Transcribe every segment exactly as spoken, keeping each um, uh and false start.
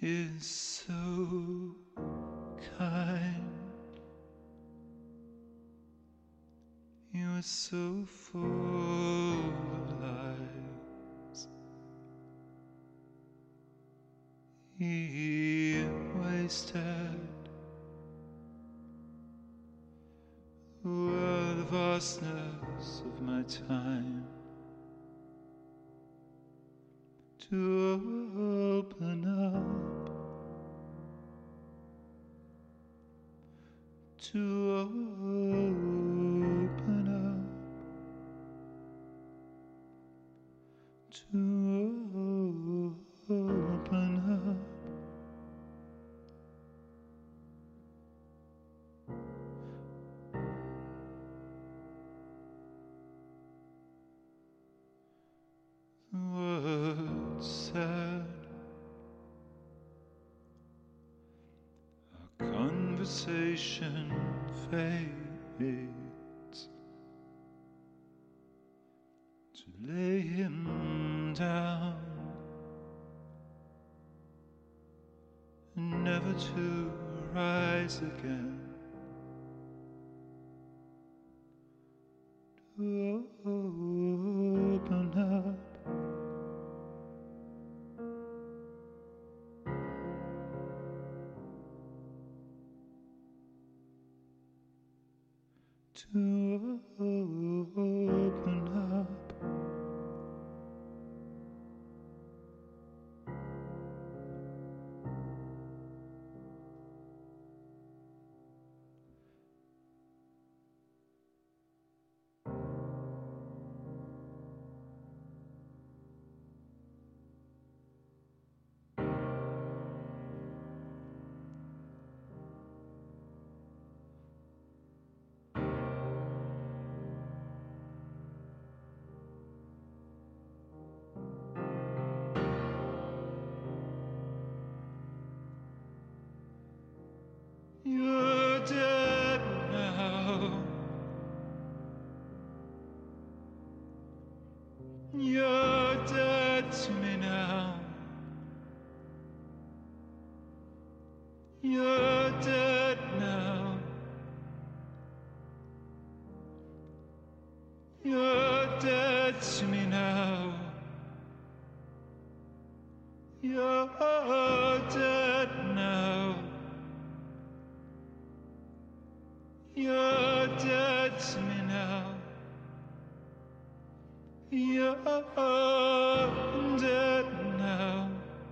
is so kind. You are so full of lies. He wasted all the vastness of my time to open up, to open up, to open up. The words said, our conversation fades, to lay him down and never to rise again, to open up, to open up. You're dead now. You're dead to me now. You're dead now. You're dead to me now. You're dead now. You're dead to me now. You're dead now.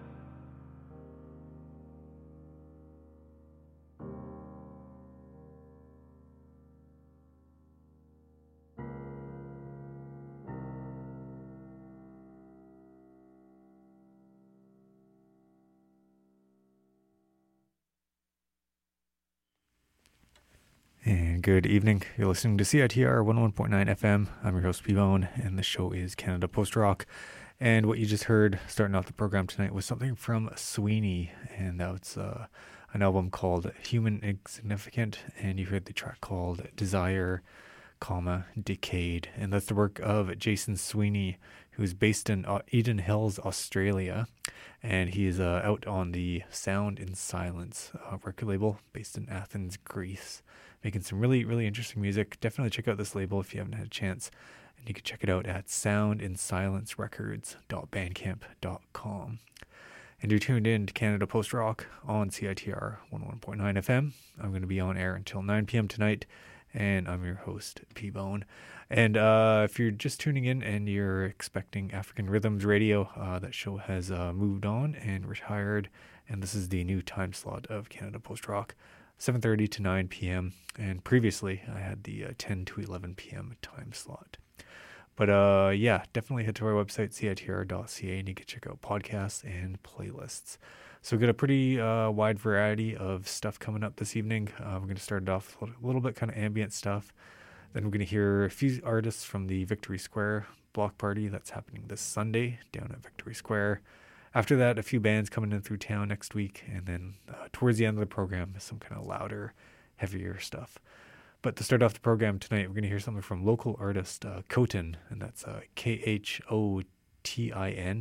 And good evening. You're listening to C I T R one oh one point nine F M. I'm your host, P-Bone, and the show is Canada Post Rock. And what you just heard starting off the program tonight was something from Sweeney, and that's uh, an album called Human Insignificant, and you heard the track called Desire, comma, Decayed. And that's the work of Jason Sweeney, who's based in uh, Eden Hills, Australia, and he is uh, out on the Sound in Silence uh, record label based in Athens, Greece, making some really, really interesting music. Definitely check out this label if you haven't had a chance. And you can check it out at sound in silence records dot bandcamp dot com. And you're tuned in to Canada Post Rock on C I T R one oh one point nine F M. I'm going to be on air until nine p.m. tonight, and I'm your host, P-Bone. And uh, if you're just tuning in and you're expecting African Rhythms Radio, uh, that show has uh, moved on and retired, and this is the new time slot of Canada Post Rock, seven thirty to nine p.m. And previously, I had the uh, ten to eleven p.m. time slot. But uh, yeah, definitely head to our website, C I T R dot C A, and you can check out podcasts and playlists. So we've got a pretty uh, wide variety of stuff coming up this evening. Uh, we're going to start it off with a little bit kind of ambient stuff. Then we're going to hear a few artists from the Victory Square block party that's happening this Sunday down at Victory Square. After that, a few bands coming in through town next week. And then uh, towards the end of the program, some kind of louder, heavier stuff. But to start off the program tonight, we're going to hear something from local artist uh, Khotin, and that's uh, K H O T I N.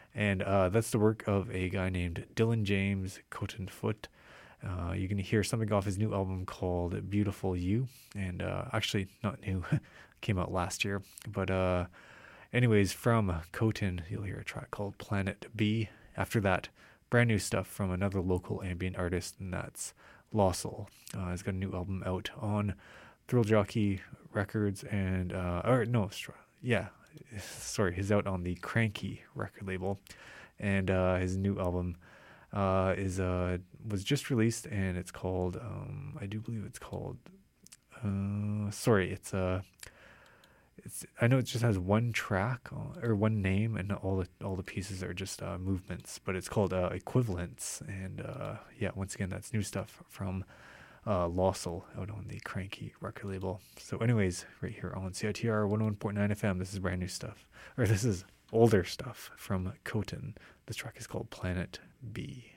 And uh, that's the work of a guy named Dylan James Cottonfoot. Uh, you're going to hear something off his new album called Beautiful You. And uh, actually, not new, came out last year. But uh, anyways, from Coton, you'll hear a track called Planet B. After that, brand new stuff from another local ambient artist, and that's Lossel. Uh, he's got a new album out on Thrill Jockey Records, and, uh, or no, yeah, sorry, he's out on the Cranky record label. And uh, his new album uh, is uh, was just released, and it's called, um, I do believe it's called, uh, sorry, it's uh, it's I know it just has one track or one name, and all the all the pieces are just uh, movements, but it's called uh, Equivalence. And uh, yeah, once again, that's new stuff from uh, Lossel out on the Cranky record label. So, anyways, right here on C I T R one oh one point nine F M, this is brand new stuff, or this is older stuff from Coton. This track is called Planet B.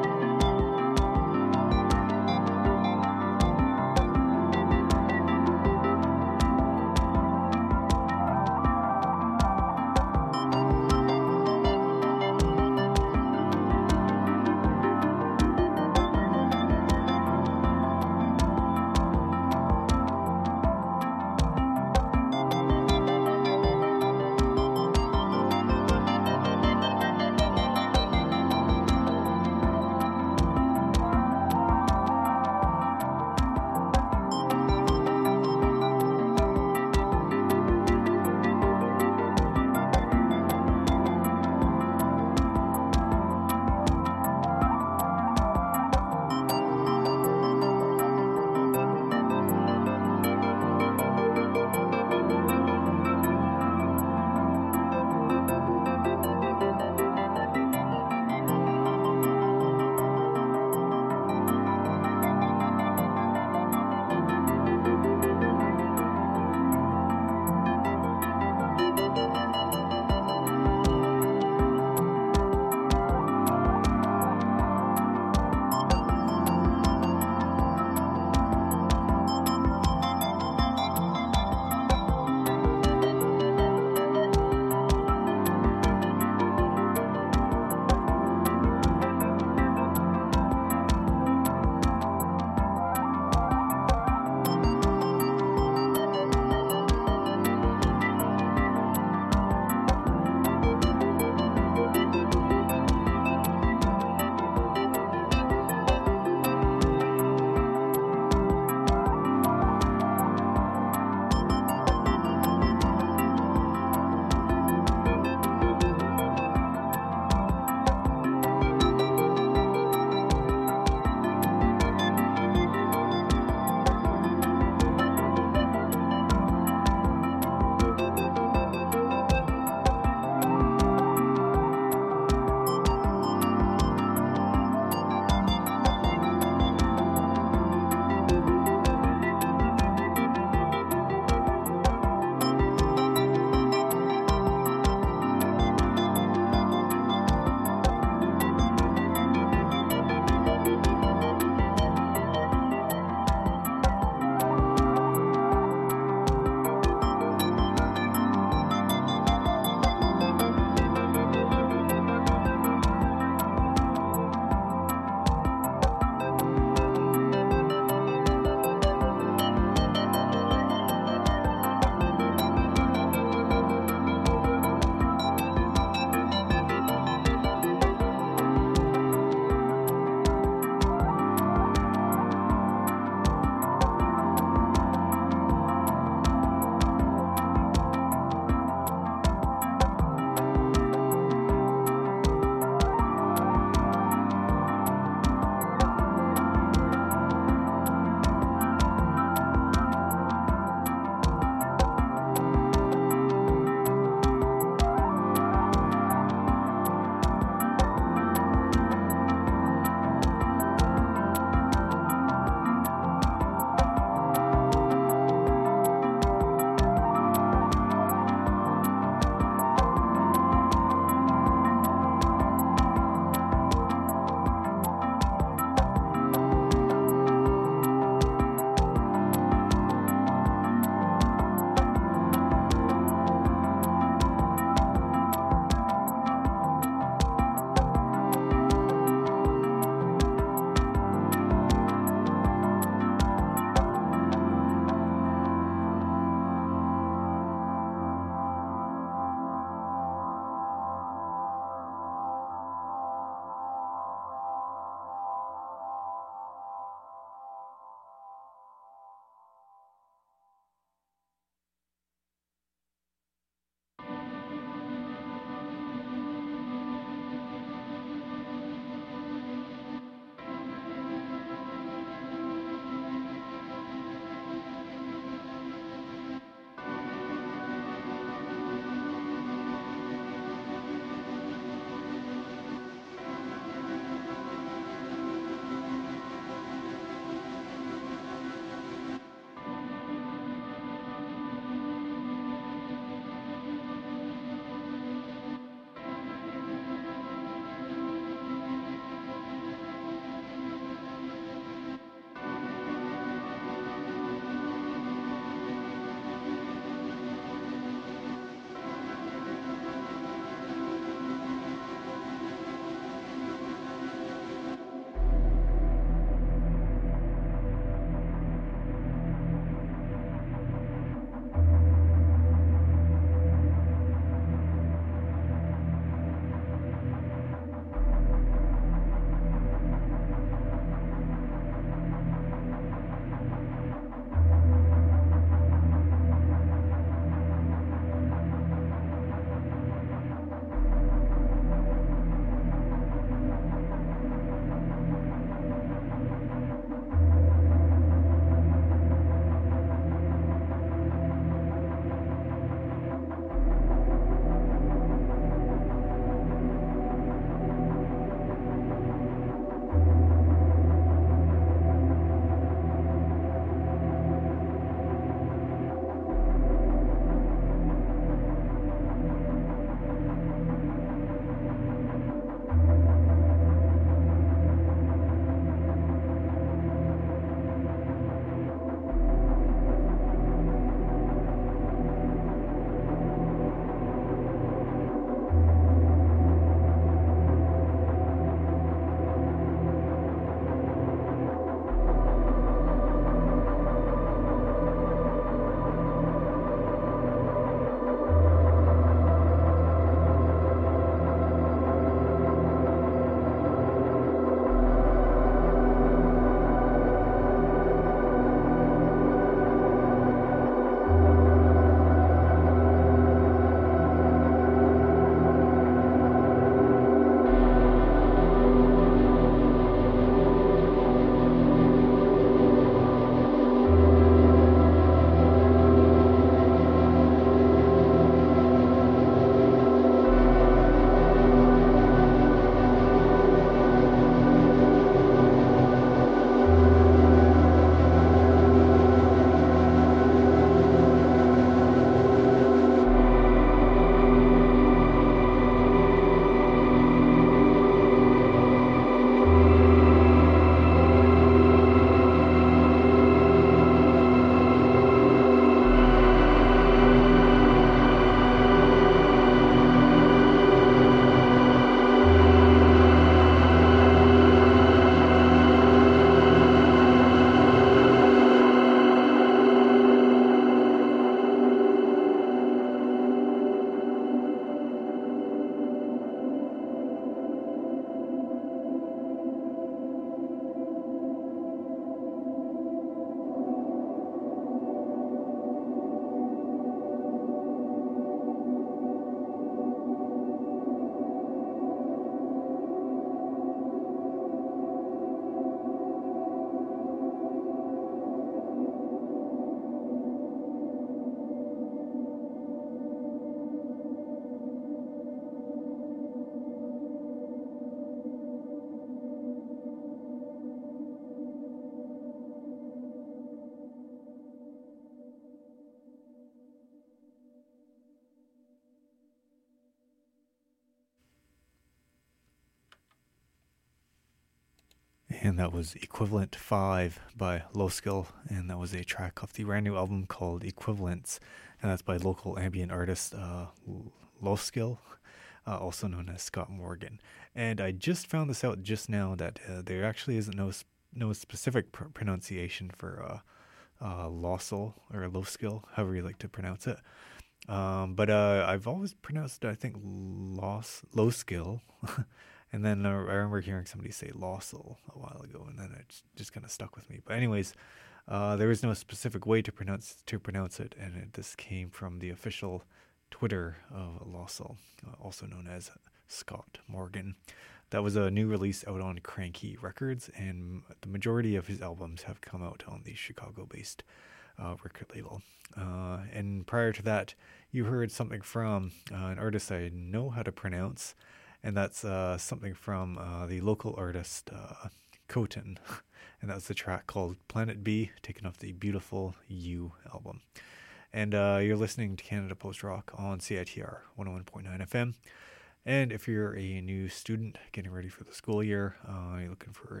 and that was Equivalent five by Low Skill, and that was a track off the brand new album called Equivalents, and that's by local ambient artist uh, Low Skill, uh, also known as Scott Morgan. And I just found this out just now that uh, there actually isn't no no specific pr- pronunciation for uh, uh, Lawsel or Low Skill, however you like to pronounce it. Um, but uh, I've always pronounced it, I think, loss, Low Skill. And then uh, I remember hearing somebody say Lawsel a while ago, and then it just, just kind of stuck with me. But anyways, uh, there is no specific way to pronounce to pronounce it, and it, this came from the official Twitter of Lawsel, uh, also known as Scott Morgan. That was a new release out on Cranky Records, and the majority of his albums have come out on the Chicago-based uh, record label. Uh, and prior to that, you heard something from uh, an artist I know how to pronounce, and that's uh, something from uh, the local artist uh, Coton, and that's the track called Planet B, taken off the Beautiful You album. And uh, you're listening to Canada Post Rock on C I T R one oh one point nine F M. And if you're a new student getting ready for the school year, uh, you're looking for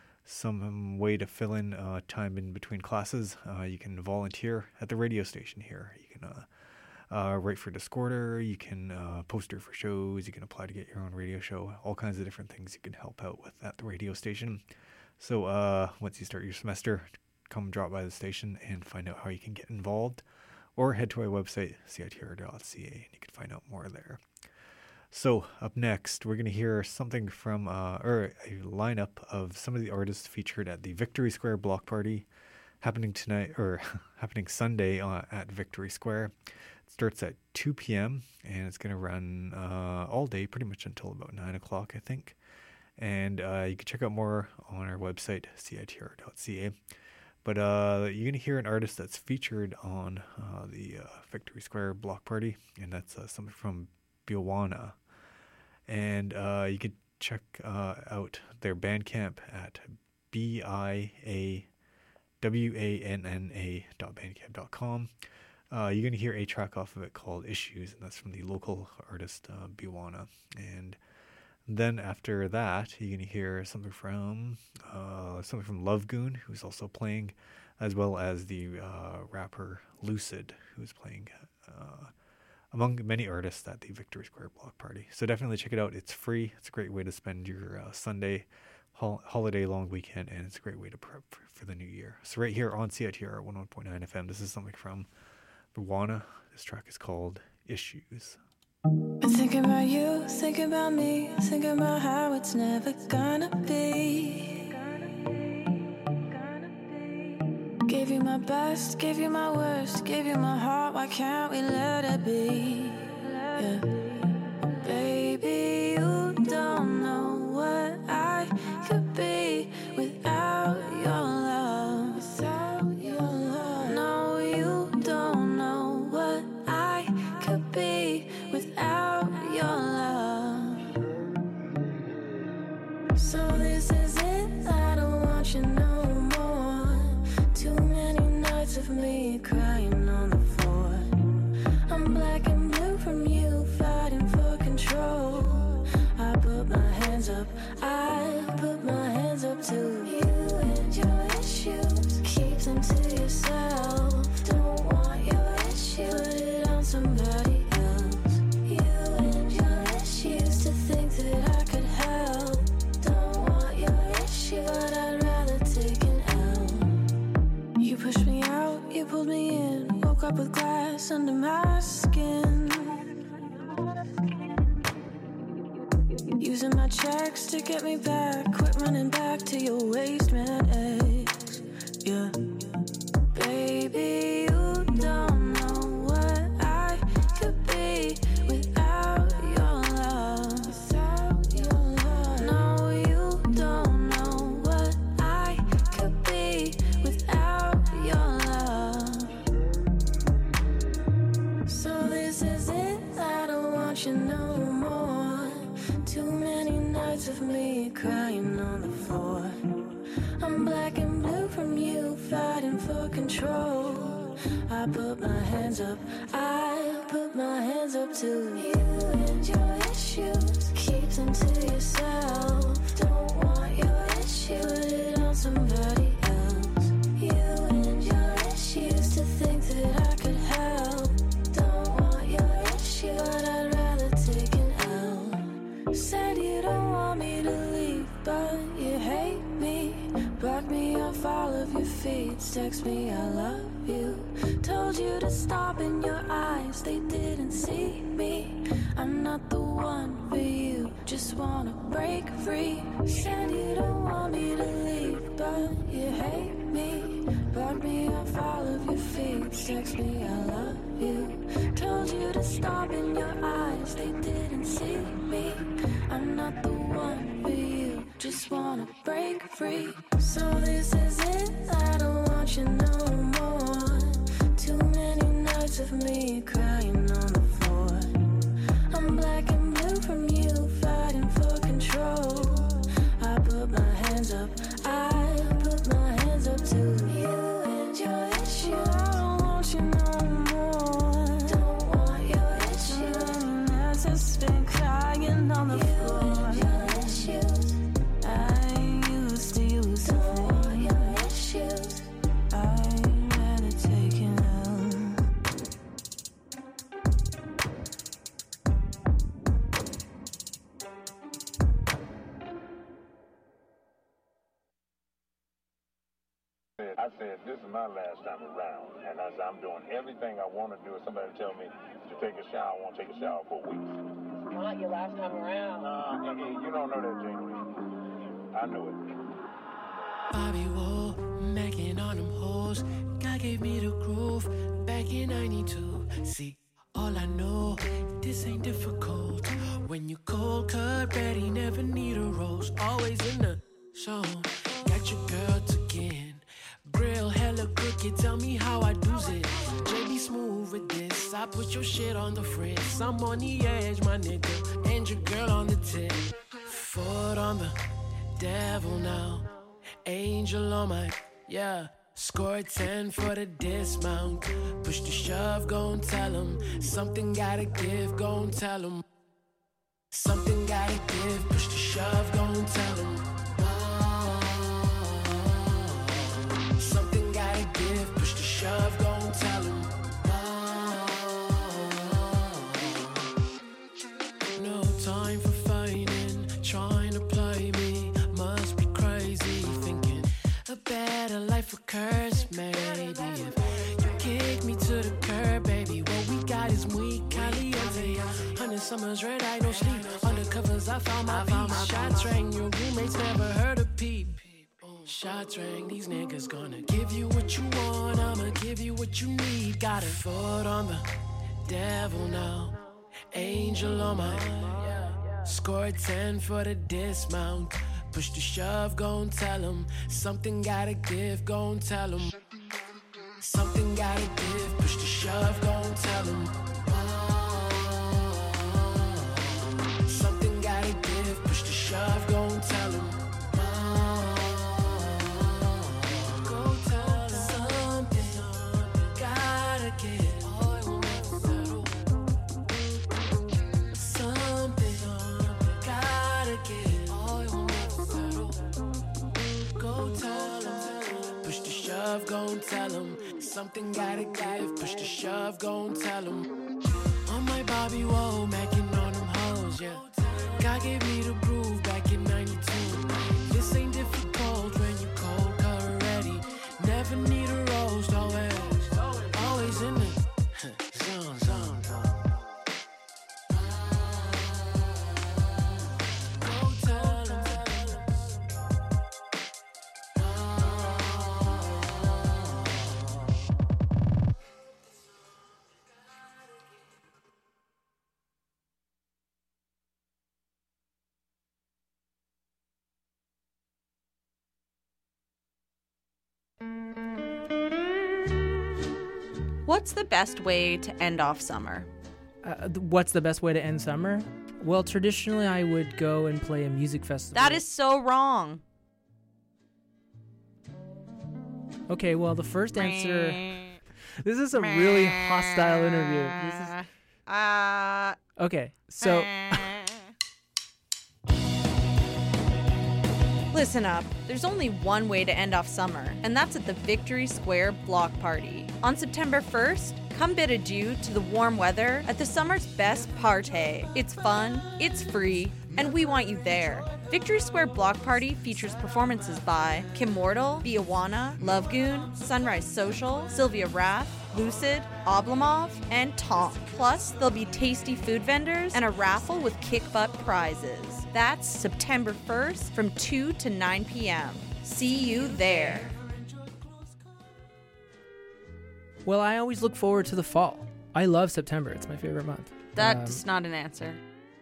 some way to fill in uh, time in between classes, uh, you can volunteer at the radio station here. You can uh, Uh, write for Discorder, you can uh, poster for shows, you can apply to get your own radio show, all kinds of different things you can help out with at the radio station. So uh, once you start your semester, come drop by the station and find out how you can get involved, or head to our website, C I T R dot C A, and you can find out more there. So up next, we're going to hear something from, uh, or a lineup of some of the artists featured at the Victory Square Block Party, happening tonight, or happening Sunday uh, at Victory Square. Starts at two p.m. and it's going to run uh, all day, pretty much until about nine o'clock, I think. And uh, you can check out more on our website, C I T R dot C A. But uh, you're going to hear an artist that's featured on uh, the uh, Victory Square Block Party, and that's uh, something from Biwana. And uh, you can check uh, out their Bandcamp at B I A W A N N A dot bandcamp dot com. Uh, you're going to hear a track off of it called Issues, and that's from the local artist uh, Biwana. And then after that, you're going to hear something from uh, something from Love Goon, who's also playing, as well as the uh, rapper Lucid, who's playing uh, among many artists at the Victory Square Block Party. So definitely check it out. It's free. It's a great way to spend your uh, Sunday hol- holiday long weekend, and it's a great way to prep for, for the new year. So right here on C I T R one oh one point nine F M, this is something from Biwana. This track is called Issues. Been thinking about you, thinking about me, thinking about how it's never gonna be. Gave you my best, gave you my worst, gave you my heart, why can't we let it be? Yeah. Baby, you don't know what I could be without your love. Without your love. No, you don't know what I could be without your love. So this is it, I don't want you no more. Too many nights of me crying on the floor. I'm black and blue from you, fighting for control. I put my hands up, I put my hands up to you and your issues. Keep them to yourself, don't want your issues. Put it on somebody else. You and your issues, to think that I could help. Don't want your issues, but I'd rather take an L. You pushed me out, you pulled me in. Woke up with glass under my skin. Using my checks to get me back. Quit running back to your waste man ex. Yeah. Baby, you don't know what I could be without your love. Without your love. No, you don't know what I could be without your love. So this is it, I don't want you no more. Too many nights of me crying on the floor. I'm black and blue from you, fighting for control. I put my hands up, I put my hands up to you and your issues. Keep them to yourself, don't want your issues. feeds, text me I love you. Told you to stop in your eyes, they didn't see me. I'm not the one for you, just wanna break free. Said you don't want me to leave, but you hate me. Brought me off all of your feeds, text me I love you. Told you to stop in your eyes, they didn't see me. I'm not the one for you, just wanna break free. So this is it, I don't want you no more. Too many nights of me crying on the floor. I'm black and blue from you, fighting for control. I put my hands up, I put my hands up to you and your issue. I don't want you no more. Don't want your issues. I've just been crying on the you floor. And your issues. I used to use to don't want your issues. I'd rather take it out. I said, this is my last time around, and I said, I'm doing everything I want to do. If somebody tell me to take a shower, I won't take a shower for weeks. Not your last time around. Uh, hey, hey, you don't know that, Jamie. I know it. Bobby Wool, macking on them hoes. God gave me the groove back in ninety-two. See, all I know, this ain't difficult. When you cold cut ready, never need a rose. Always in the zone. Got your girl again. Grill hella crooked, tell me how I do it. J B smooth with this, I put your shit on the fritz. I'm on the edge, my nigga, and your girl on the tip. Foot on the devil now, angel on my, yeah. Score ten for the dismount. Push the shove, gon' tell him. Something gotta give, gon' tell him. Something gotta give, push the shove, gon' tell him. Something gotta give, push the shove, gon' tell him. No time for fighting, trying to play me. Must be crazy, thinking a better life occurs, maybe. If you kick me to the curb, baby, what we got is muy caliente. Hundred summers, red eye, no sleep. Undercovers, I found my peace. Shots rang, your roommates never heard a peep. Shots rang, these niggas gonna give you what you want, I'ma give you what you need. Got a foot on the devil now, angel on my, score ten for the dismount. Push the shove, gon' tell him. Something gotta give, gon' tell him. Something gotta give, push the shove, gon' tell him. Something gotta give, push the shove, gon' tell him. Gon' tell him. Something gotta give, push the shove, gon' tell him. On my Bobby Woe, macking on them hoes, yeah. God gave me the groove back in ninety-two. This ain't difficult when you cold cut already. Never need a roast, always, always in the zone, zone, zone. Go tell him. What's the best way to end off summer? Uh, th- what's the best way to end summer? Well, traditionally, I would go and play a music festival. That is so wrong. Okay, well, the first answer... This is a really hostile interview. This is... Uh, Okay, so... Listen up. There's only one way to end off summer, and that's at the Victory Square Block Party. On September first, come bid adieu to the warm weather at the summer's best party. It's fun, it's free, and we want you there. Victory Square Block Party features performances by Kim Mortal, Biawana, Lovegoon, Sunrise Social, Sylvia Rath, Lucid, Oblomov, and Tom. Plus, there'll be tasty food vendors and a raffle with kick butt prizes. That's September first from two to nine p.m. See you there. Well, I always look forward to the fall. I love September. It's my favorite month. That's Um, not an answer.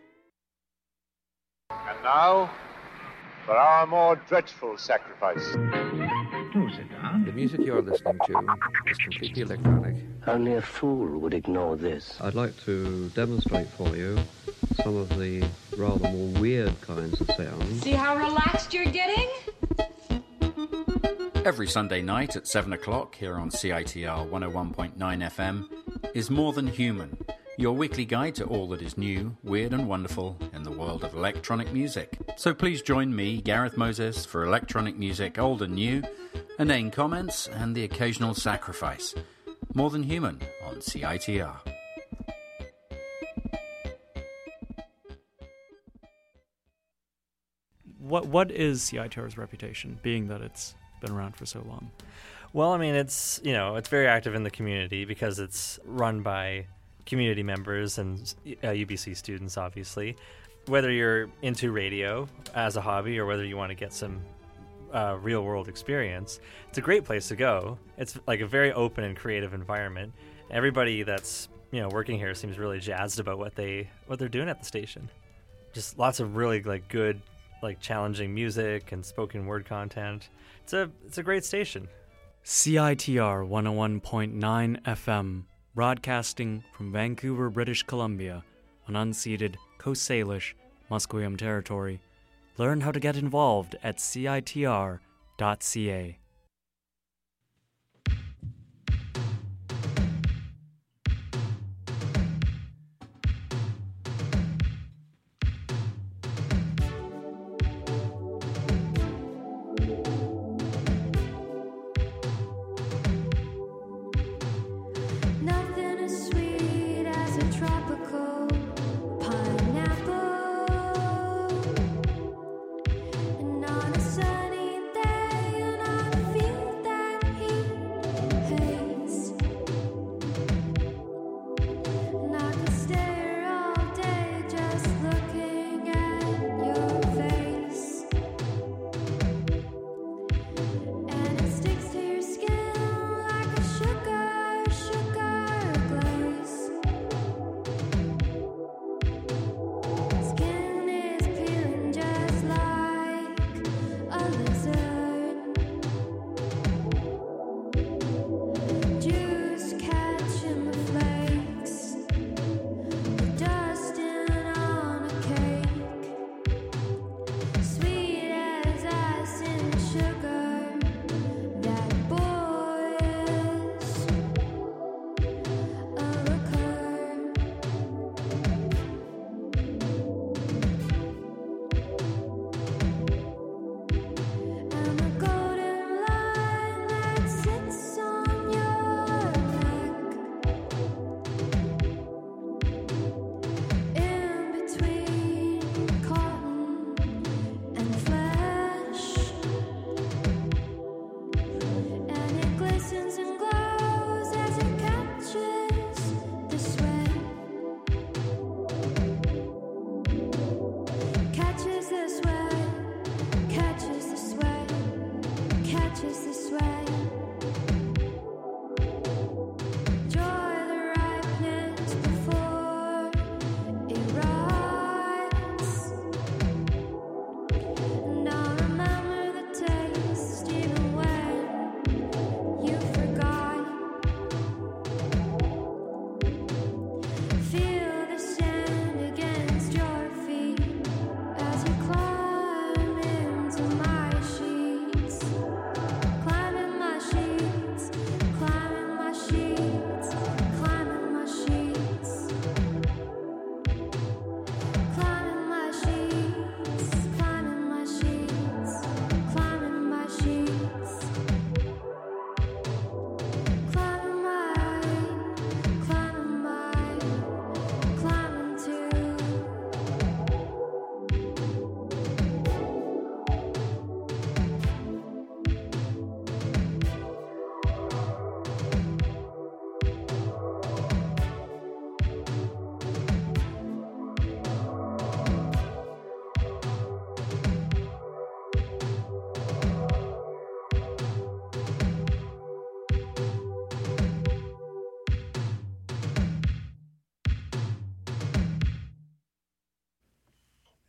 And now, for our more dreadful sacrifice. The music you're listening to is completely electronic. Only a fool would ignore this. I'd like to demonstrate for you some of the rather more weird kinds of sounds. See how relaxed you're getting? Every Sunday night at seven o'clock here on C I T R one oh one point nine F M is More Than Human, your weekly guide to all that is new, weird and wonderful in the world of electronic music. So please join me, Gareth Moses, for electronic music old and new, inane comments and the occasional sacrifice. More Than Human on C I T R. What What is C I T R's reputation, being that it's been around for so long? Well, I mean, it's, you know, it's very active in the community because it's run by community members and uh, U B C students, obviously. Whether you're into radio as a hobby or whether you want to get some uh, real-world experience, it's a great place to go. It's like a very open and creative environment. Everybody that's, you know, working here seems really jazzed about what they what they're doing at the station. Just lots of really like good, like challenging music and spoken word content. It's a it's a great station. C I T R one oh one point nine F M, broadcasting from Vancouver, British Columbia, on unceded Coast Salish, Musqueam territory. Learn how to get involved at C I T R dot C A. Nothing as sweet as a tropical pineapple. And on a sunny day, you're not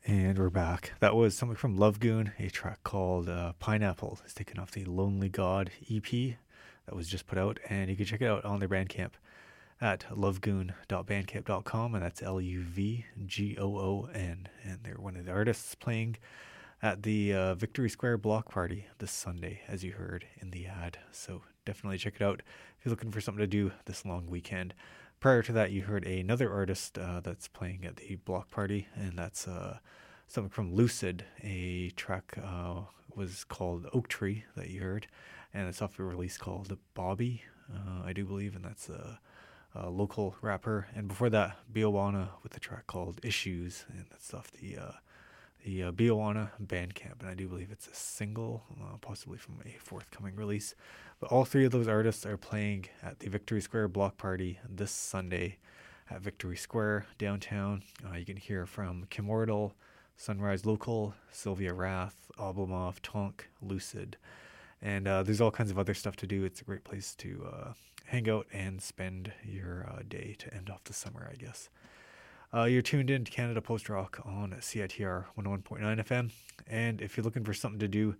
And we're back. That was something from Lovegoon, a track called uh, Pineapple. It's taken off the Lonely God E P that was just put out, and you can check it out on their Bandcamp at lovegoon dot bandcamp dot com, and that's L U V G O O N. And they're one of the artists playing at the uh, Victory Square Block Party this Sunday, as you heard in the ad. So definitely check it out if you're looking for something to do this long weekend. Prior to that, you heard another artist uh, that's playing at the block party, and that's uh, something from Lucid. A track uh, was called Oak Tree that you heard, and it's off a release called Bobby, uh, I do believe, and that's a, a local rapper. And before that, Biowana with a track called Issues, and that's off the uh, the uh, Biowana Bandcamp, and I do believe it's a single, uh, possibly from a forthcoming release. But all three of those artists are playing at the Victory Square Block Party this Sunday at Victory Square downtown. Uh, you can hear from Kimordal, Sunrise Local, Sylvia Rath, Oblomov, Tonk, Lucid, and uh, there's all kinds of other stuff to do. It's a great place to uh, hang out and spend your uh, day to end off the summer, I guess. Uh, you're tuned in to Canada Post Rock on C I T R one oh one point nine F M, and if you're looking for something to do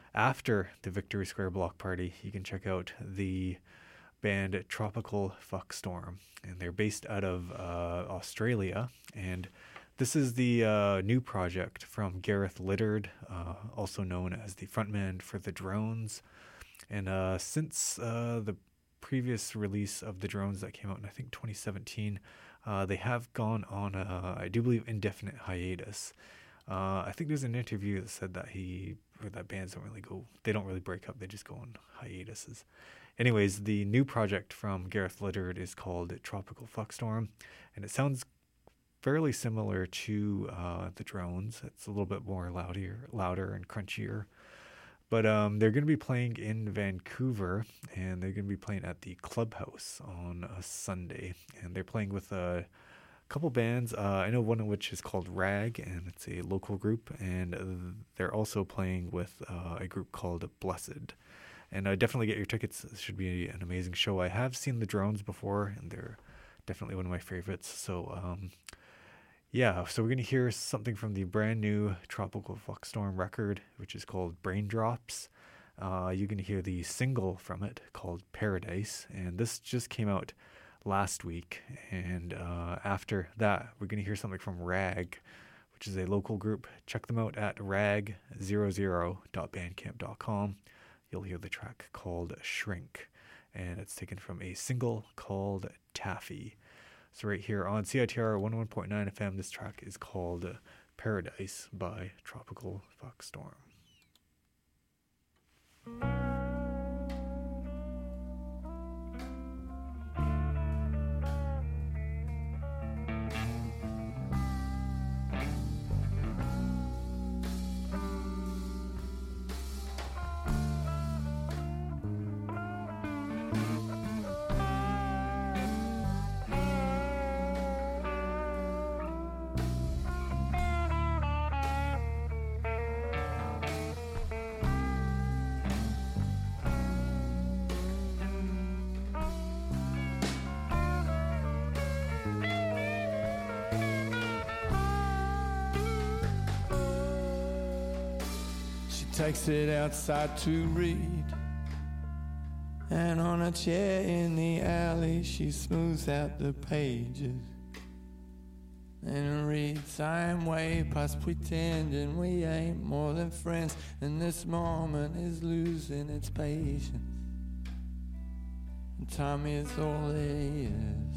after the Victory Square Block Party, you can check out the band Tropical Fuck Storm, and they're based out of uh, Australia, and this is the uh, new project from Gareth Littard, uh, also known as the frontman for The Drones, and uh, since uh, the previous release of The Drones that came out in, I think, twenty seventeen, uh, they have gone on, a, I do believe, indefinite hiatus. Uh, I think there's an interview that said that he, or that bands don't really go, they don't really break up, they just go on hiatuses. Anyways, the new project from Gareth Littard is called Tropical Fuckstorm, and it sounds fairly similar to uh, The Drones. It's a little bit more louder, louder and crunchier. But um, they're going to be playing in Vancouver, and they're going to be playing at the Clubhouse on a Sunday, and they're playing with a couple bands. Uh, I know one of which is called Rag, and it's a local group, and they're also playing with uh, a group called Blessed. And uh, definitely get your tickets. It should be an amazing show. I have seen The Drones before, and they're definitely one of my favorites. So, um, yeah, so we're going to hear something from the brand new Tropical Fuckstorm record, which is called Brain Drops. Uh, you're going to hear the single from it called Paradise, and this just came out last week. And uh, after that, we're going to hear something from Rag, which is a local group. Check them out at rag zero zero dot bandcamp dot com. You'll hear the track called Shrink, and it's taken from a single called Taffy. So right here on C I T R one oh one point nine F M, this track is called Paradise by Tropical Fuckstorm. Takes it outside to read, and on a chair in the alley she smooths out the pages and reads, I'm way past pretending we ain't more than friends, and this moment is losing its patience, and time is all it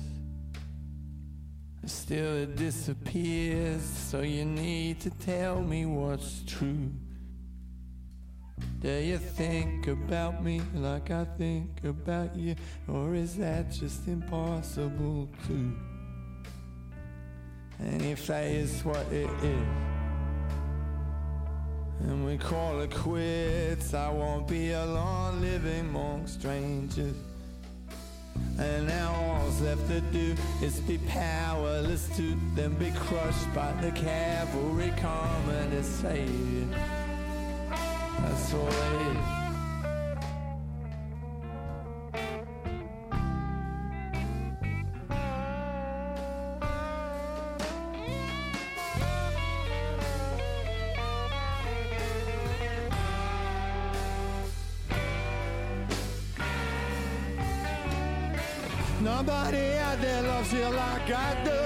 is. Still it disappears, so you need to tell me what's true. Do you think about me like I think about you, or is that just impossible too? And if that is what it is, and we call it quits, I won't be alone living among strangers. And now all's left to do is be powerless to then be crushed by the cavalry coming to save you. That's all it is. Nobody out there loves you like I do.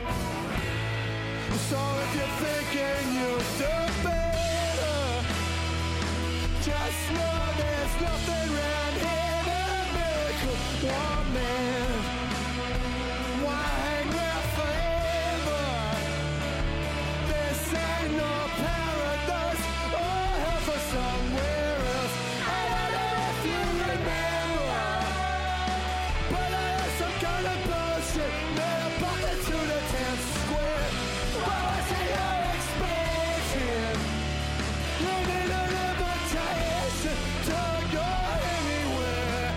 So if you're thinking you do better, just know there's nothing around here to make a woman. Why hang out forever? This ain't no paradise or hell for somewhere else. I don't know if you remember, but I had some kind of bullshit made a pocket to the town square. What was your expansion? You need an invitation to go anywhere.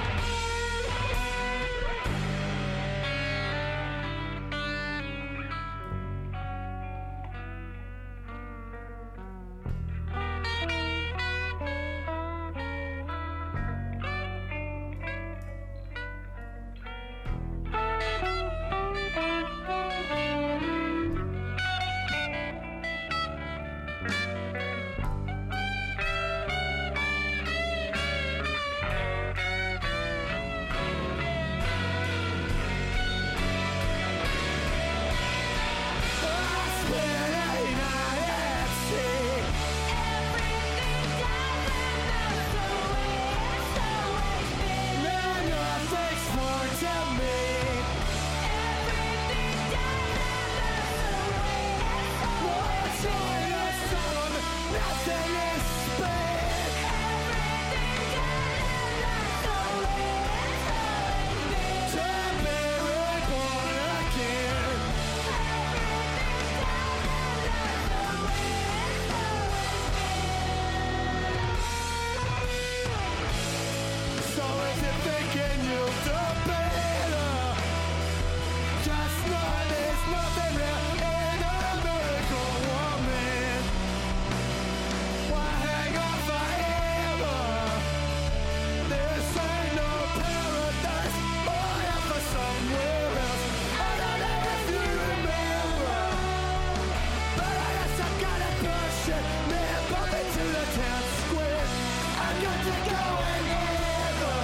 So if you're thinking you'll do better, just know there's nothing real in a miracle woman. Why hang on forever? This ain't no paradise or hell for somewhere else. I don't know if you remember, but I got some kind of bullshit man bump into the town square. I got to go whenever.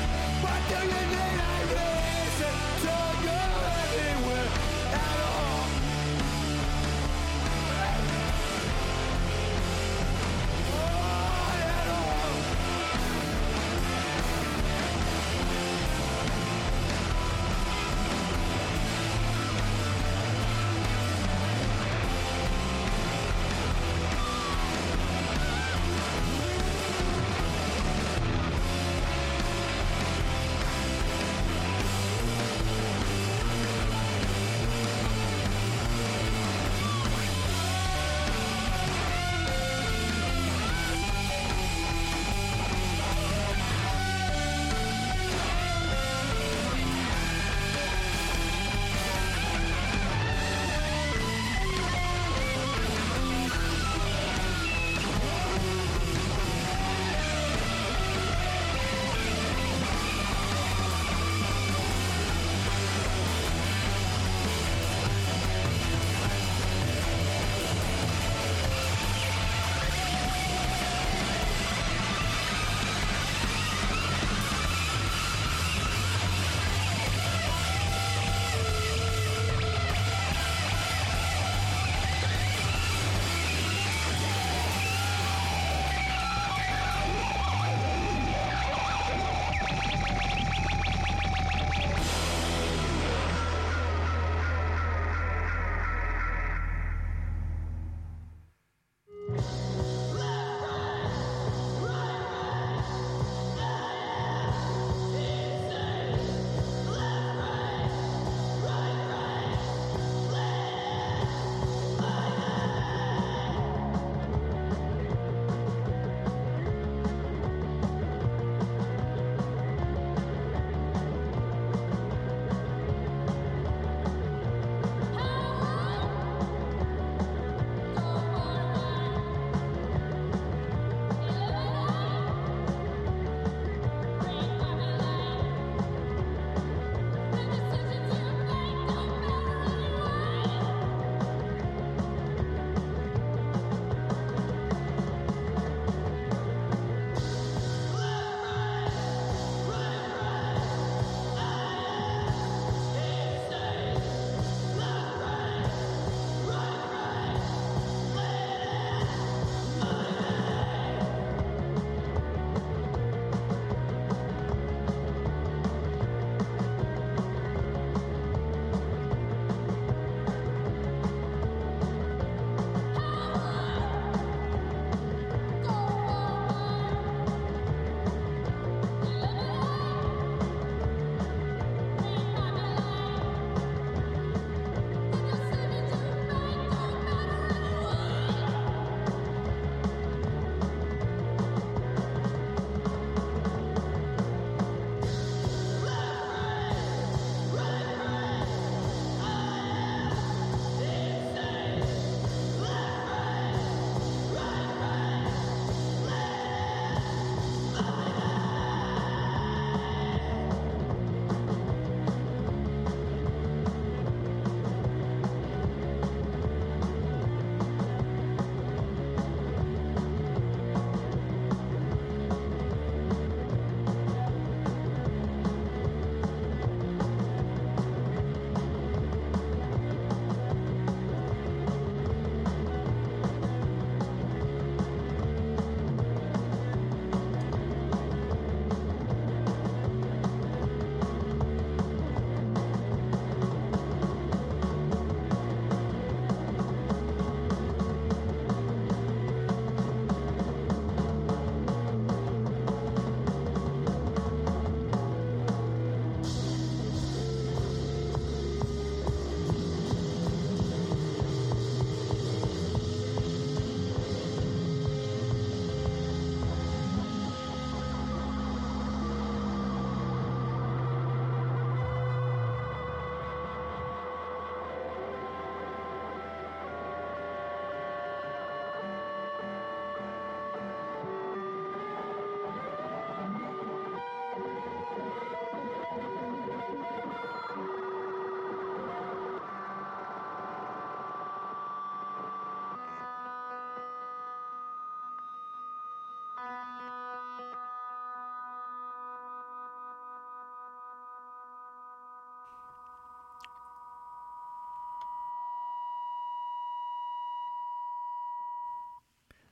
What do you need a reason to go anywhere at all?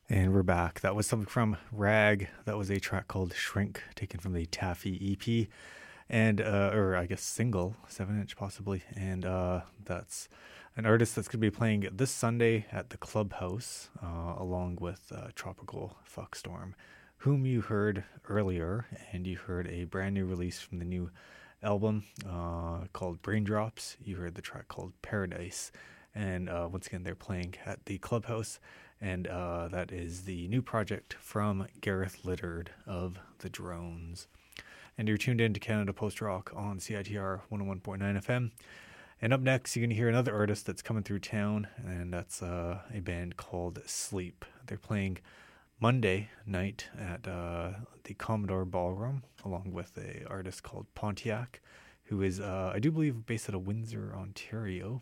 And we're back. That was something from Rag. That was a track called Shrink, taken from the Taffy E P, and uh, or I guess single, seven inch possibly. And uh, that's an artist that's going to be playing this Sunday at the Clubhouse, uh, along with uh, Tropical Fuckstorm, whom you heard earlier, and you heard a brand new release from the new album uh, called Braindrops. You heard the track called Paradise, and uh, once again, they're playing at the Clubhouse. And uh, that is the new project from Gareth Littard of The Drones. And you're tuned in to Canada Post Rock on C I T R one oh one point nine F M. And up next, you're going to hear another artist that's coming through town, and that's uh, a band called Sleep. They're playing Monday night at uh, the Commodore Ballroom, along with an artist called Pontiac, who is, uh, I do believe, based out of Windsor, Ontario.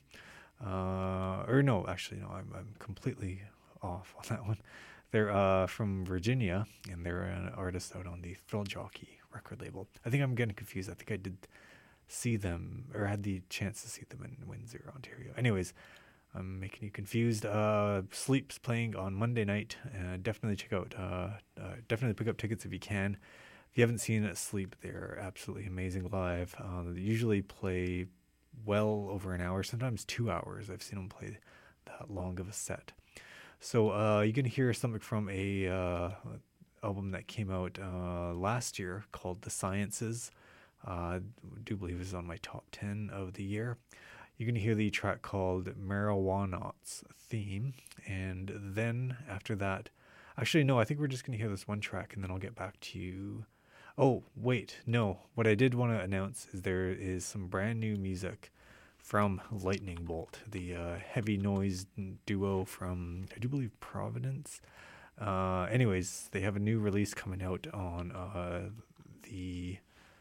Uh, or no, actually, no, I'm, I'm completely off on that one. They're uh, from Virginia, and they're an artist out on the Thrill Jockey record label. I think I'm getting confused. I think I did see them, or had the chance to see them in Windsor, Ontario. Anyways, I'm making you confused. Uh, Sleep's playing on Monday night. Uh, definitely check out, uh, uh, definitely pick up tickets if you can. If you haven't seen it, Sleep, they're absolutely amazing live. Uh, they usually play well over an hour, sometimes two hours. I've seen them play that long of a set. So uh, you can hear something from a uh, album that came out uh, last year called The Sciences. Uh, I do believe it was on my top ten of the year. You can hear the track called Marijuanauts Theme. And then after that, actually, no, I think we're just going to hear this one track, and then I'll get back to you. Oh, wait, no. What I did want to announce is there is some brand new music from Lightning Bolt, the uh, heavy noise duo from, I do believe, Providence. Uh, anyways, they have a new release coming out on uh, the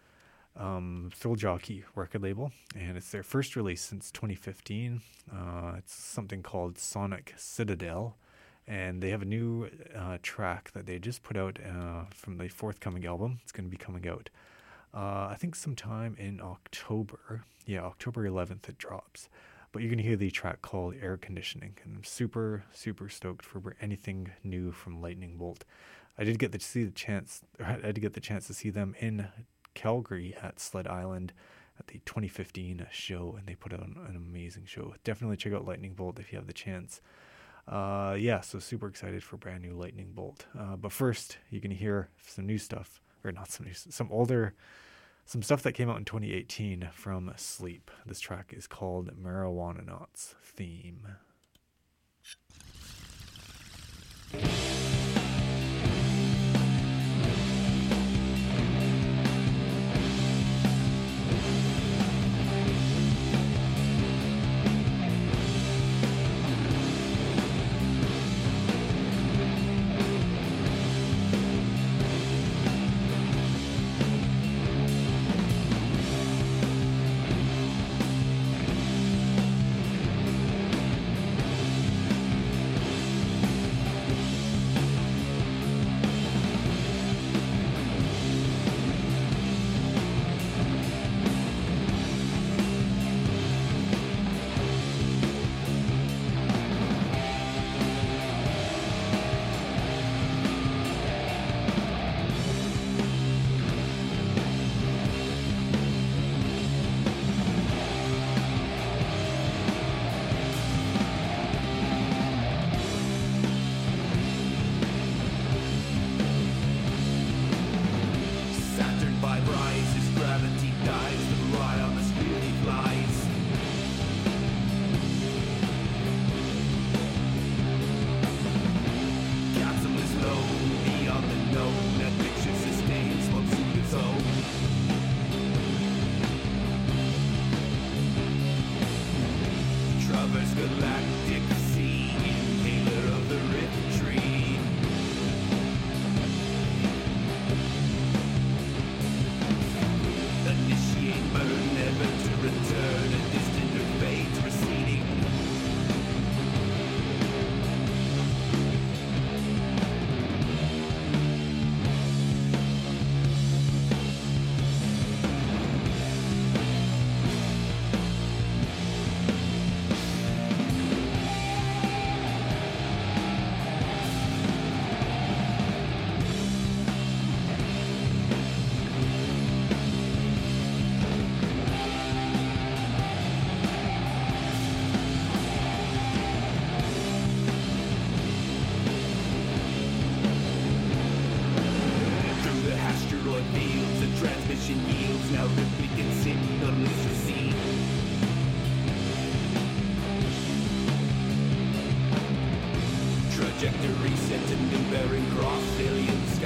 um, Thrill Jockey record label, and it's their first release since twenty fifteen. Uh, it's something called Sonic Citadel, and they have a new uh, track that they just put out uh, from the forthcoming album. It's going to be coming out Uh, I think sometime in October. Yeah, October eleventh it drops. But you're going to hear the track called Air Conditioning. And I'm super, super stoked for anything new from Lightning Bolt. I did get to see the chance, or I did get the chance to see them in Calgary at Sled Island at the twenty fifteen show, and they put on an amazing show. Definitely check out Lightning Bolt if you have the chance. Uh, yeah, so super excited for brand new Lightning Bolt. Uh, but first, you're going to hear some new stuff. Or not some new, some older, some stuff that came out in twenty eighteen from Sleep. This track is called Marijuanauts Theme.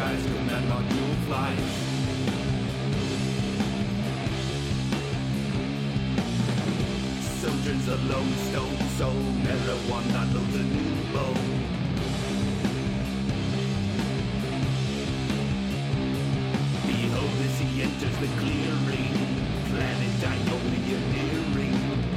skies, command module flights. Soldiers of Lone Stone Soul, marijuana loads a new bow. Behold as he enters the clearing, planet Ionia nearing.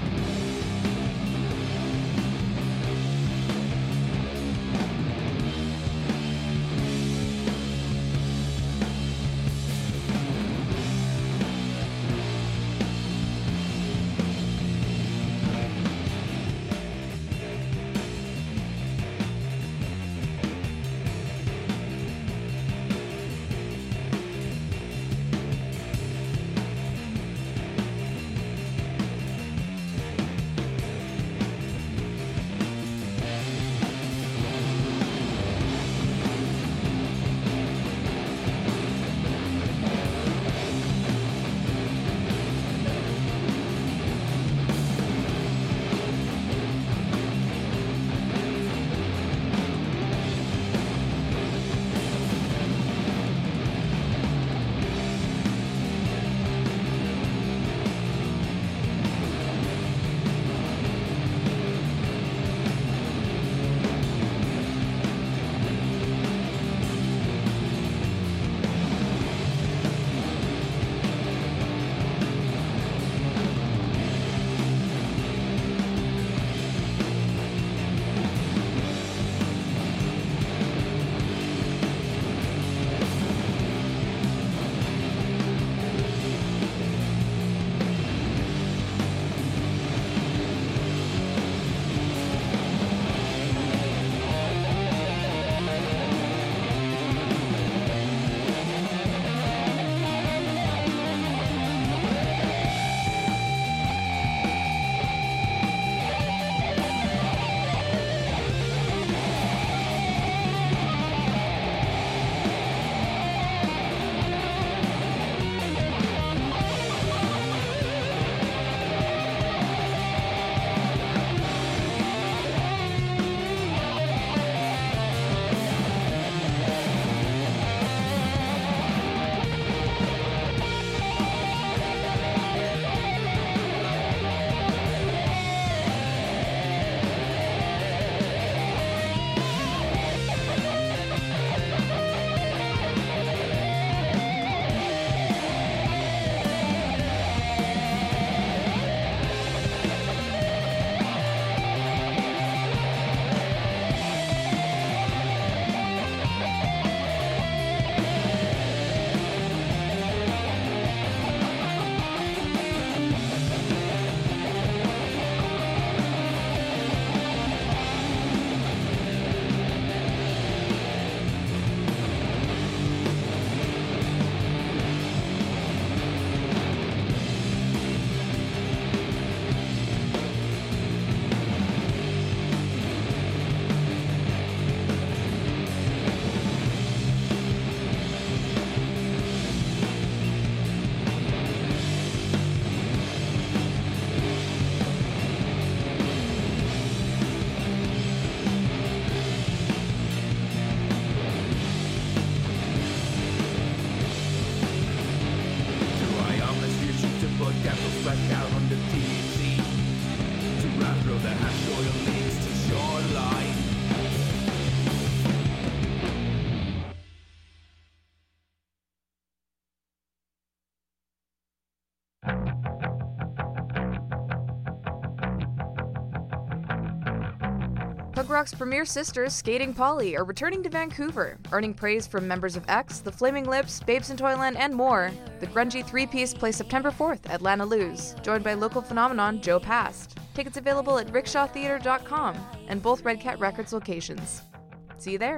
Punk Rock's premier sisters, Skating Polly, are returning to Vancouver, earning praise from members of X, The Flaming Lips, Babes in Toyland, and more. The grungy three-piece plays September fourth at Lana Lou's, joined by local phenomenon Joe Past. Tickets available at rickshaw theater dot com and both Red Cat Records locations. See you there.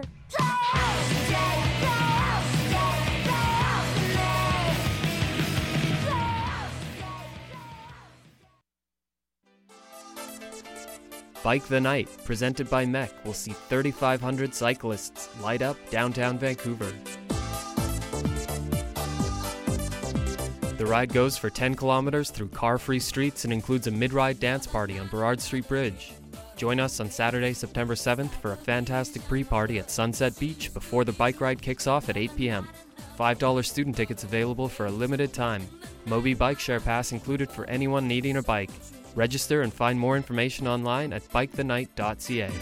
Bike the Night, presented by M E C, will see thirty-five hundred cyclists light up downtown Vancouver. The The ride goes for ten kilometers through car-free streets and includes a mid-ride dance party on Burrard Street Bridge. Join us on Saturday, September seventh for a fantastic pre-party at Sunset Beach before the bike ride kicks off at eight p.m. five dollars student tickets available for a limited time. Moby Bike Share Pass included for anyone needing a bike. Register and find more information online at bike the night dot c a.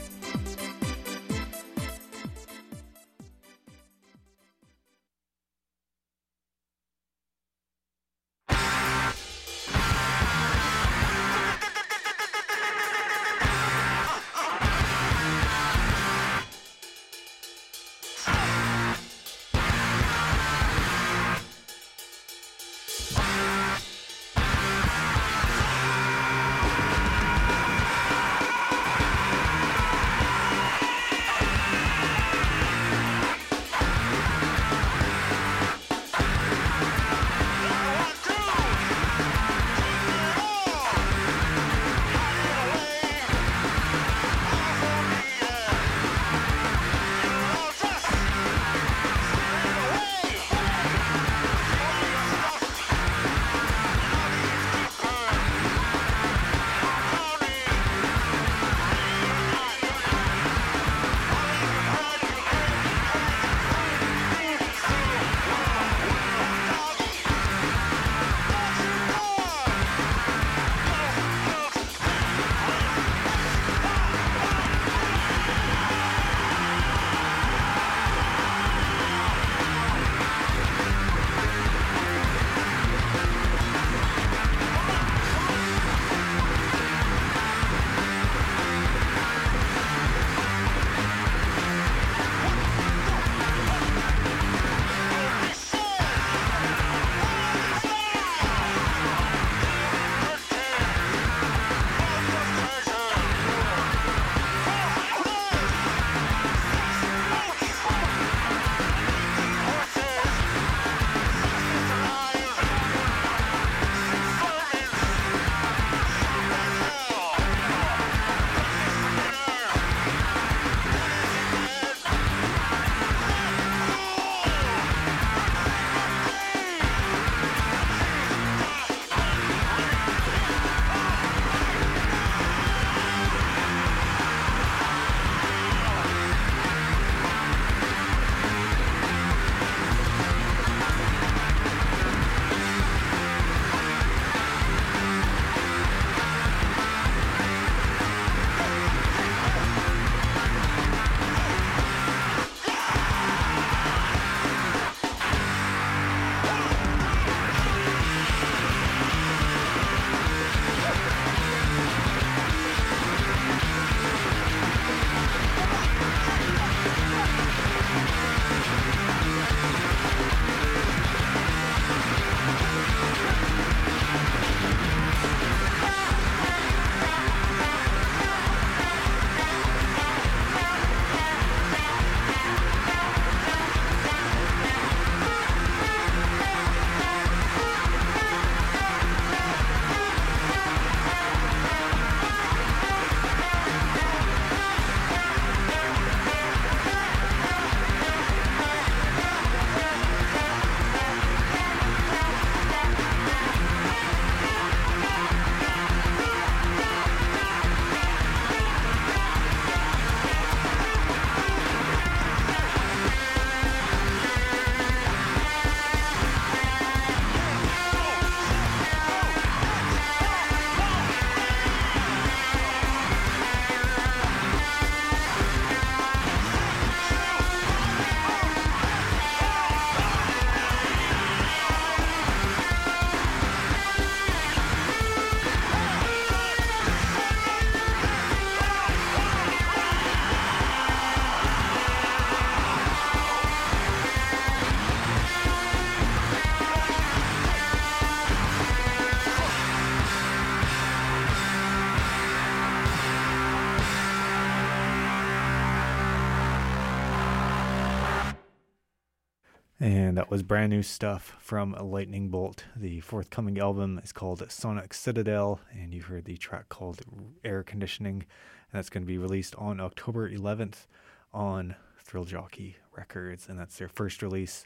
And that was brand new stuff from Lightning Bolt. The forthcoming album is called Sonic Citadel, and you heard the track called Air Conditioning, and that's going to be released on October eleventh on Thrill Jockey Records, and that's their first release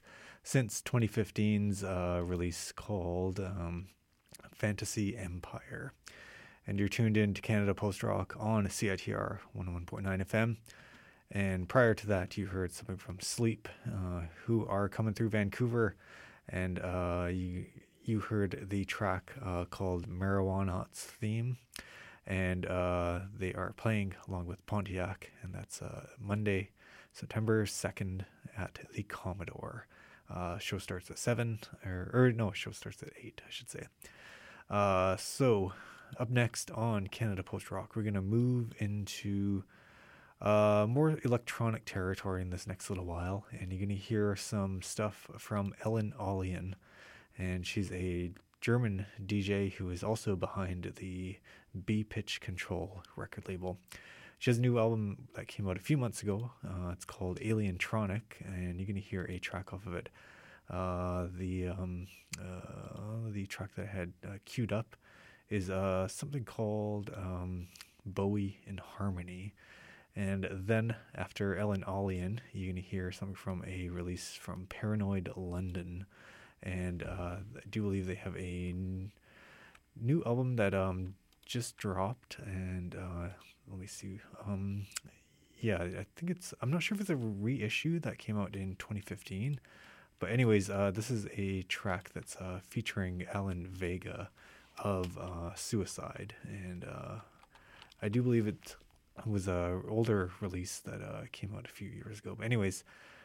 since twenty fifteen's uh, release called um, Fantasy Empire. And you're tuned in to Canada Post Rock on C I T R one oh one point nine F M. And prior to that, you heard something from Sleep, uh, who are coming through Vancouver. And uh, you you heard the track uh, called Marijuana's Theme. And uh, they are playing along with Pontiac. And that's uh, Monday, September second at the Commodore. Uh, show starts at seven. Or, or no, show starts at eight, I should say. Uh, so... Up next on Canada Post Rock, we're going to move into uh, more electronic territory in this next little while. And you're going to hear some stuff from Ellen Allien. And she's a German D J who is also behind the B-Pitch Control record label. She has a new album that came out a few months ago. Uh, it's called Alientronic, and you're going to hear a track off of it. Uh, the, um, uh, the track that I had uh, queued up is uh, something called um, Bowie in Harmony. And then after Ellen Allien, you're going to hear something from a release from Paranoid London. And uh, I do believe they have a n- new album that um, just dropped. And uh, let me see. Um, yeah, I think it's, I'm not sure if it's a reissue that came out in twenty fifteen. But anyways, uh, this is a track that's uh, featuring Alan Vega of uh, Suicide, and uh, I do believe it was a older release that uh, came out a few years ago. But anyways,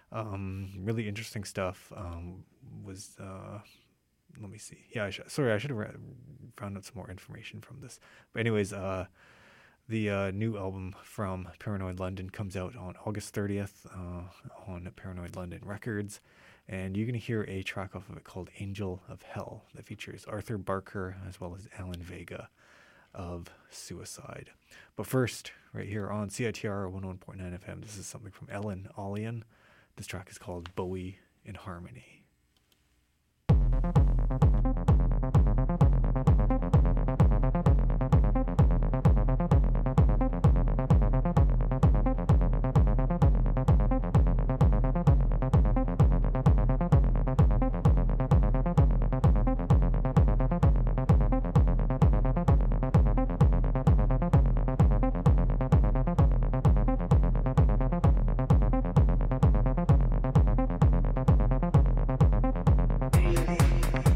um, really interesting stuff. Um, was uh, let me see. Yeah, I sh- sorry, I should have re- found out some more information from this. But anyways, uh, the uh, new album from Paranoid London comes out on August thirtieth uh, on Paranoid London Records. And you're going to hear a track off of it called Angel of Hell that features Arthur Barker as well as Alan Vega of Suicide. But first, right here on C I T R one oh one point nine F M, this is something from Ellen Allien. This track is called Bowie in Harmony. Baby.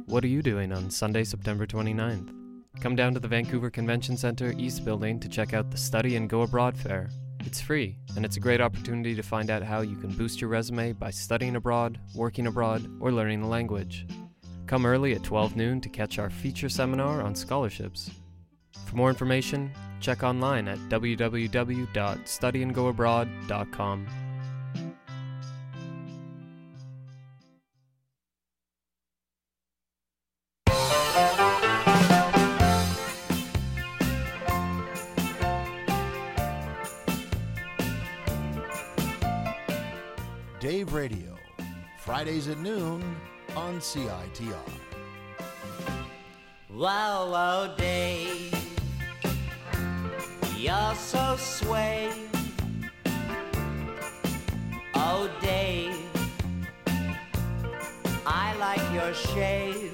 What are you doing on Sunday, September twenty-ninth? Come down to the Vancouver Convention Center East Building to check out the Study and Go Abroad Fair. It's free, and it's a great opportunity to find out how you can boost your resume by studying abroad, working abroad, or learning the language. Come early at twelve noon to catch our feature seminar on scholarships. For more information, check online at w w w dot study and go abroad dot com. Dave Radio, Fridays at noon on C I T R. Wow, wow, Dave, you're so sway. Oh, Dave, I like your shave.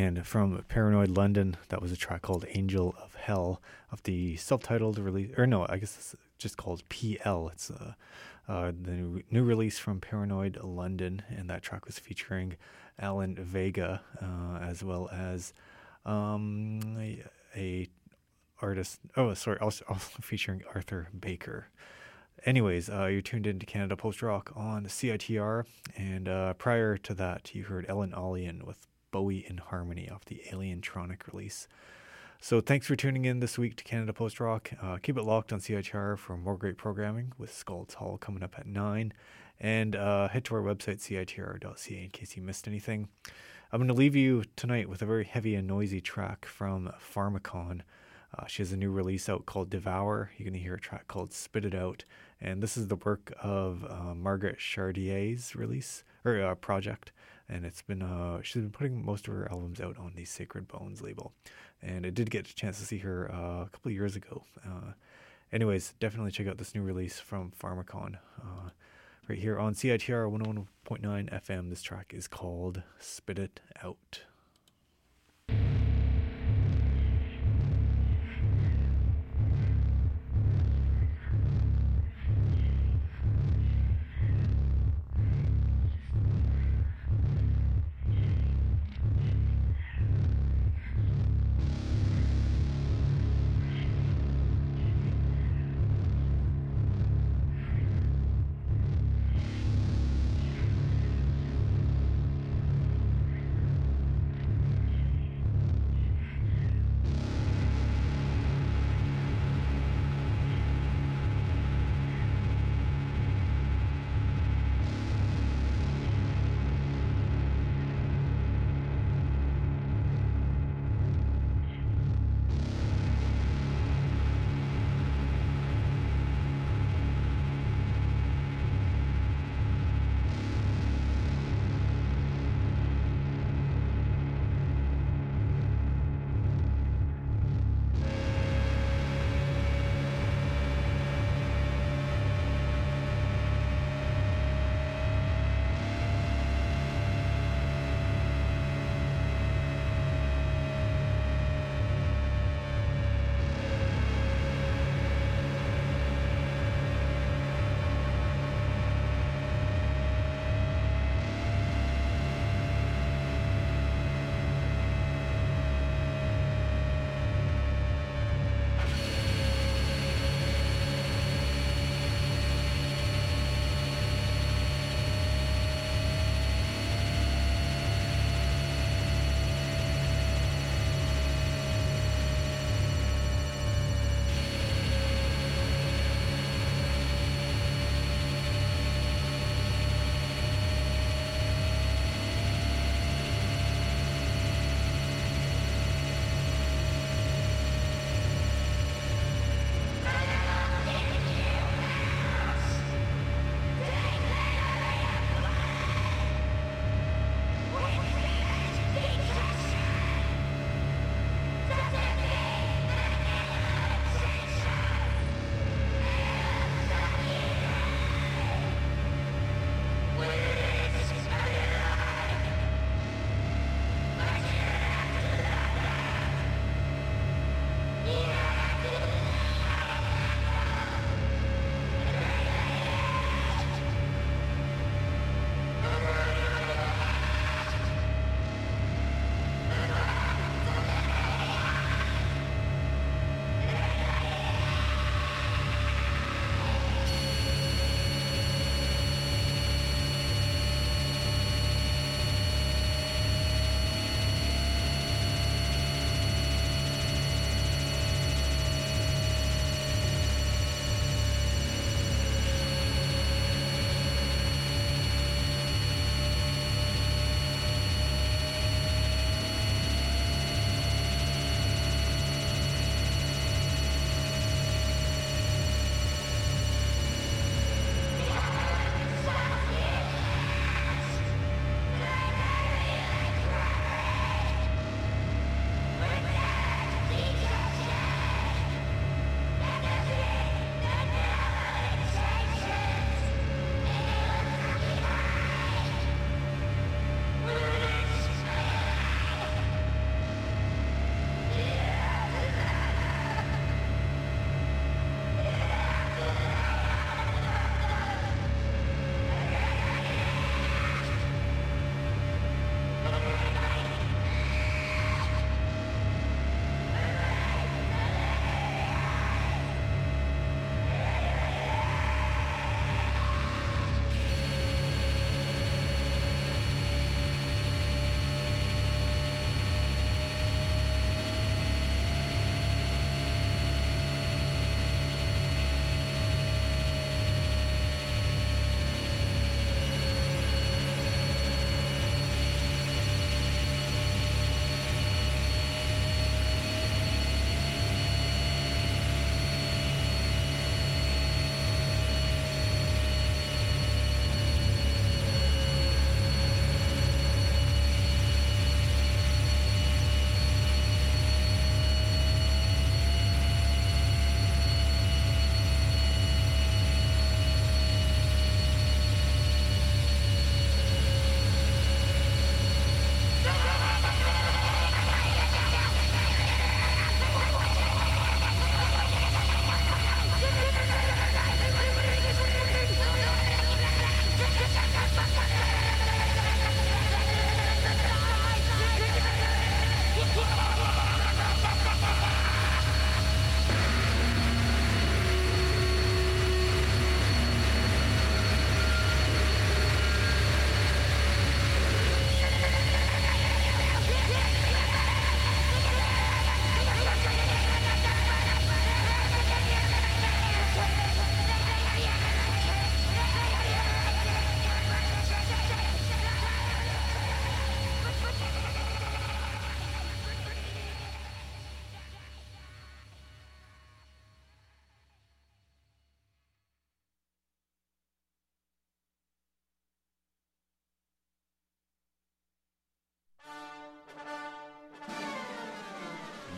And from Paranoid London, that was a track called Angel of Hell of the self-titled release, or no, I guess it's just called P L. It's uh, uh, the new, new release from Paranoid London, and that track was featuring Alan Vega, uh, as well as um, a, a artist, oh, sorry, also, also featuring Arthur Baker. Anyways, uh, you're tuned into Canada Post Rock on C I T R, and uh, prior to that, you heard Ellen Allien with Bowie in Harmony off the Alientronic release. So thanks for tuning in this week to Canada Post Rock. Uh, keep it locked on C I T R for more great programming with Scald's Hall coming up at nine. And uh, head to our website, C I T R dot C A, in case you missed anything. I'm going to leave you tonight with a very heavy and noisy track from Pharmacon. Uh, she has a new release out called Devour. You're going to hear a track called Spit It Out. And this is the work of uh, Margaret Chardier's release, or uh, project. And it's been, uh, she's been putting most of her albums out on the Sacred Bones label. And I did get a chance to see her uh, a couple of years ago. Uh, anyways, definitely check out this new release from Pharmacon. Uh, right here on C I T R one oh one point nine F M. This track is called Spit It Out.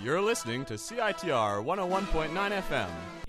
You're listening to C I T R one oh one point nine F M.